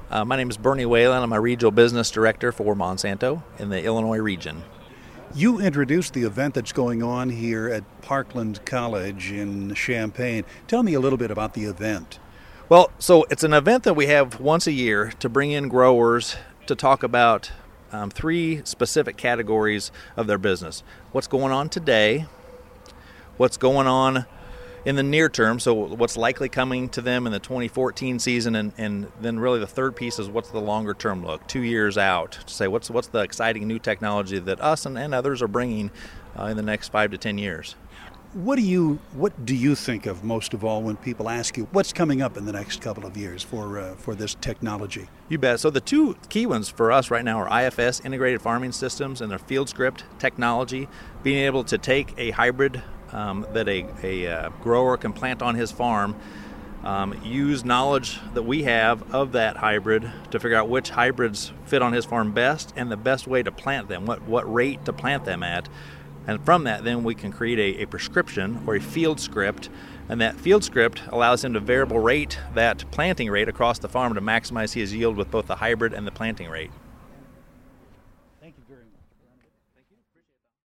My name is Bernie Whalen. I'm a regional business director for Monsanto in the Illinois region. You introduced the event that's going on here at Parkland College in Champaign. Tell me a little bit about the event. Well, so it's an event that we have once a year to bring in growers to talk about three specific categories of their business. What's going on today, what's going on in the near term, so what's likely coming to them in the 2014 season, and then really the third piece is what's the longer term look, 2 years out, to say what's the exciting new technology that us and others are bringing in the next 5 to 10 years. What do you think of most of all when people ask you what's coming up in the next couple of years for this technology? You bet. So the two key ones for us right now are IFS, integrated farming systems, and their FieldScript technology, being able to take a hybrid that a grower can plant on his farm, use knowledge that we have of that hybrid to figure out which hybrids fit on his farm best and the best way to plant them, what rate to plant them at. And from that, then we can create a prescription or a field script, and that field script allows him to variable rate that planting rate across the farm to maximize his yield with both the hybrid and the planting rate.